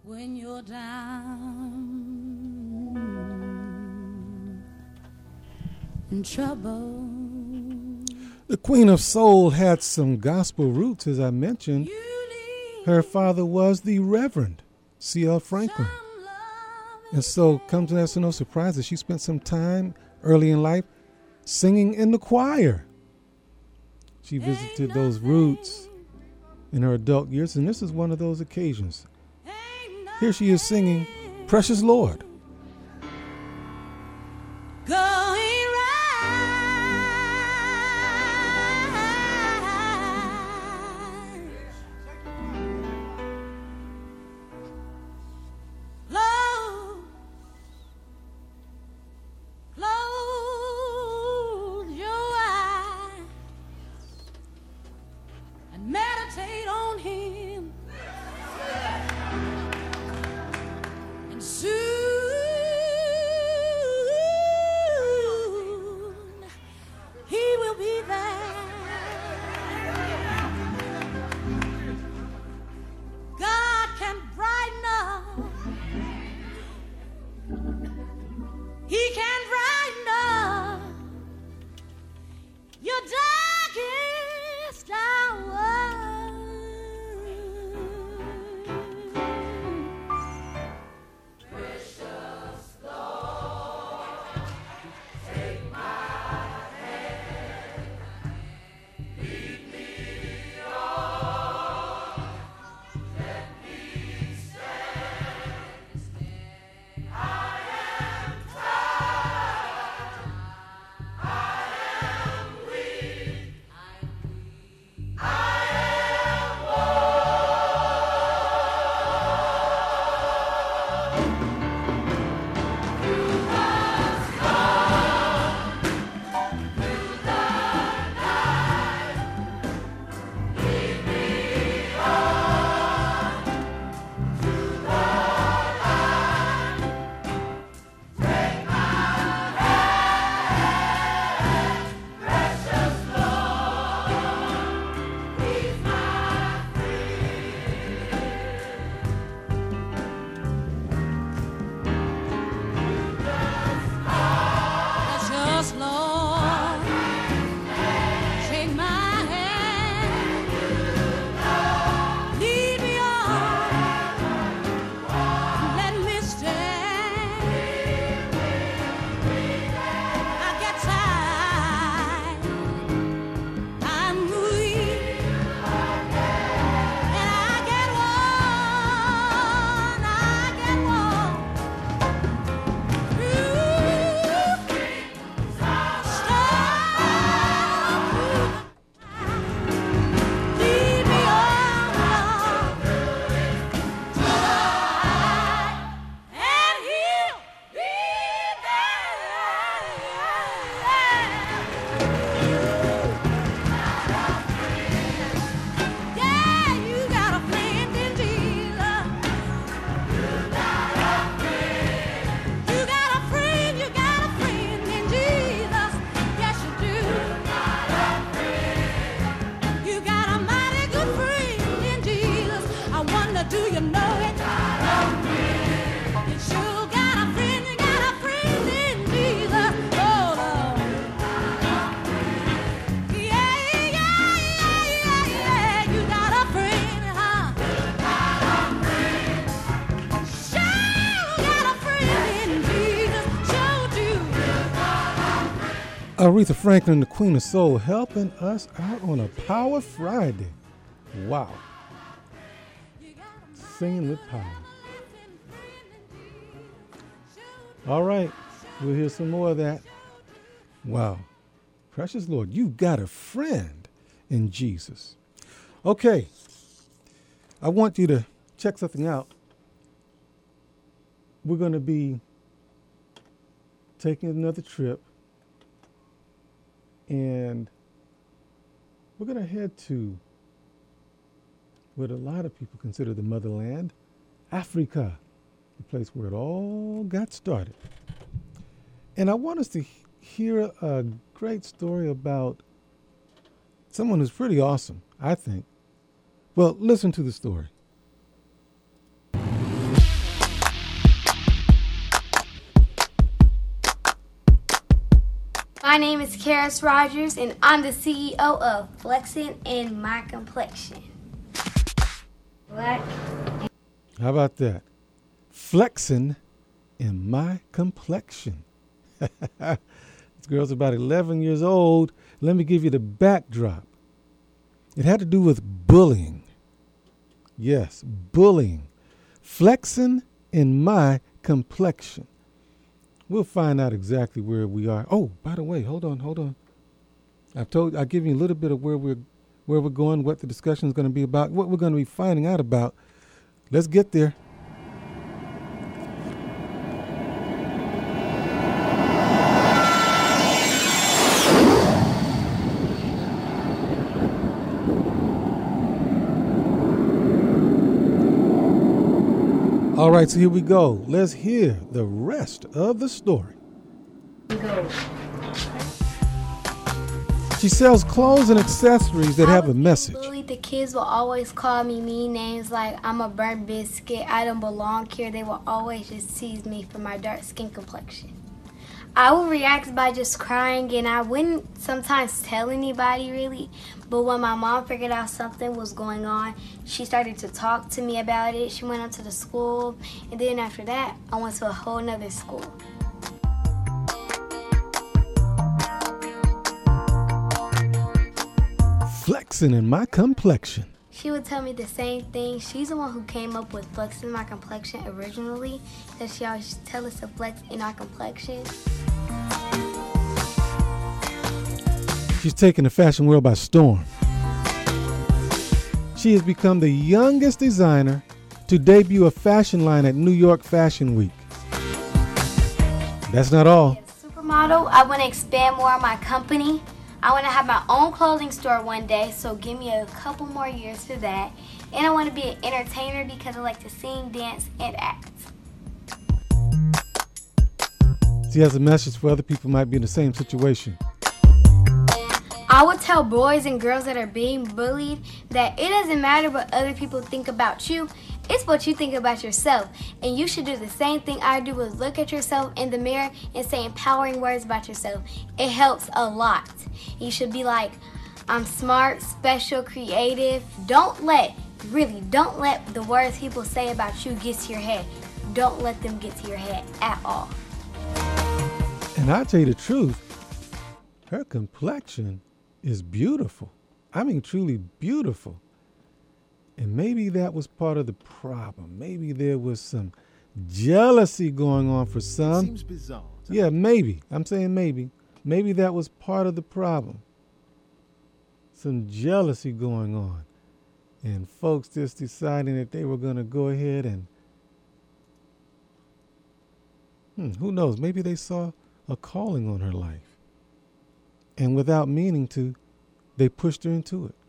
when you're down in trouble. The Queen of Soul had some gospel roots, as I mentioned. Her father was the Reverend C.L. Franklin. And so comes as no surprise that she spent some time early in life singing in the choir. She visited those roots in her adult years, and this is one of those occasions. Here she is singing Precious Lord. Aretha Franklin, the Queen of Soul, helping us out on a Power Friday. Wow. Singing with power. All right, we'll hear some more of that. Wow. Precious Lord, you've got a friend in Jesus. Okay, I want you to check something out. We're going to be taking another trip, and we're going to head to what a lot of people consider the motherland, Africa, the place where it all got started. And I want us to hear a great story about someone who's pretty awesome, I think. Well, listen to the story. My name is Karis Rogers, and I'm the CEO of Flexing in My Complexion. Black. How about that? Flexing in My Complexion. This girl's about 11 years old. Let me give you the backdrop. It had to do with bullying. Yes, bullying. Flexing in My Complexion. We'll find out exactly where we are. Oh, by the way, hold on. I'll give you a little bit of where we're going, what the discussion is going to be about, what we're going to be finding out about. Let's get there. All right, so here we go. Let's hear the rest of the story. Go. She sells clothes and accessories that have a message. Bullied. The kids will always call me mean names like I'm a burnt biscuit, I don't belong here. They will always just tease me for my dark skin complexion. I would react by just crying, and I wouldn't sometimes tell anybody really. But when my mom figured out something was going on, she started to talk to me about it. She went up to the school, and then after that, I went to a whole nother school. Flexing in My Complexion. She would tell me the same thing. She's the one who came up with Flexing My Complexion originally, that she always tell us to flex in our complexion. She's taken the fashion world by storm. She has become the youngest designer to debut a fashion line at New York Fashion Week. That's not all. As a supermodel, I want to expand more on my company. I want to have my own clothing store one day, so give me a couple more years for that. And I want to be an entertainer because I like to sing, dance, and act. She has a message for other people who might be in the same situation. I would tell boys and girls that are being bullied that it doesn't matter what other people think about you. It's what you think about yourself. And you should do the same thing I do, is look at yourself in the mirror and say empowering words about yourself. It helps a lot. You should be like, I'm smart, special, creative. Don't let the words people say about you get to your head. Don't let them get to your head at all. And I'll tell you the truth, her complexion is beautiful. I mean, truly beautiful. And maybe that was part of the problem. Maybe there was some jealousy going on for some. Seems bizarre. Yeah, maybe. I'm saying maybe. Maybe that was part of the problem. Some jealousy going on. And folks just deciding that they were going to go ahead and, who knows, maybe they saw a calling on her life. And without meaning to, they pushed her into it.